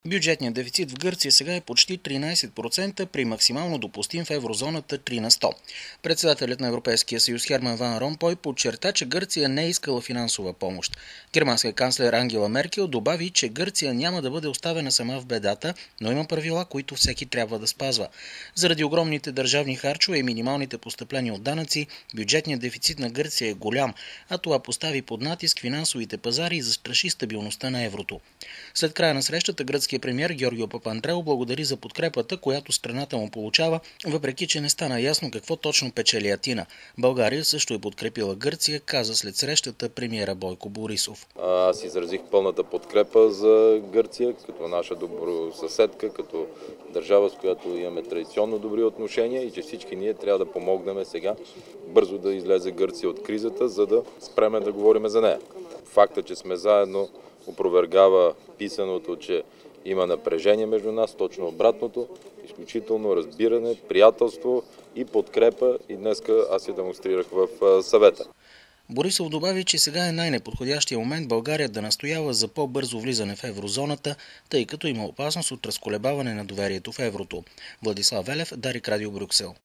Бюджетният дефицит в Гърция сега е почти 13% при максимално допустим в еврозоната 3 на 100. Председателят на Европейския съюз Херман Ван Ромпой подчерта, че Гърция не е искала финансова помощ. Германският канцлер Ангела Меркел добави, че Гърция няма да бъде оставена сама в бедата, но има правила, които всеки трябва да спазва. Заради огромните държавни харчове и минималните постъпления от данъци, бюджетният дефицит на Гърция е голям, а това постави под натиск финансовите пазари и застраши стабилността на еврото. След края на срещата гръцкият премиер Георгио Папандреou благодари за подкрепата, която страната му получава, въпреки че не стана ясно какво точно печели Атина. България също е подкрепила Гърция, каза след срещата премиера Бойко Борисов. Аз изразих пълната подкрепа за Гърция, като наша добросъседка, като държава, с която имаме традиционно добри отношения и че всички ние трябва да помогнем сега бързо да излезе Гърция от кризата, за да спреме да говорим за нея. Факта, че сме заедно, опровергава писаното, че има напрежение между нас, точно обратното, изключително разбиране, приятелство и подкрепа и днеска аз я демонстрирах в съвета. Борисов добави, че сега е най-неподходящия момент България да настоява за по-бързо влизане в еврозоната, тъй като има опасност от разколебаване на доверието в еврото. Владислав Велев, Дарик Радио, Брюксел.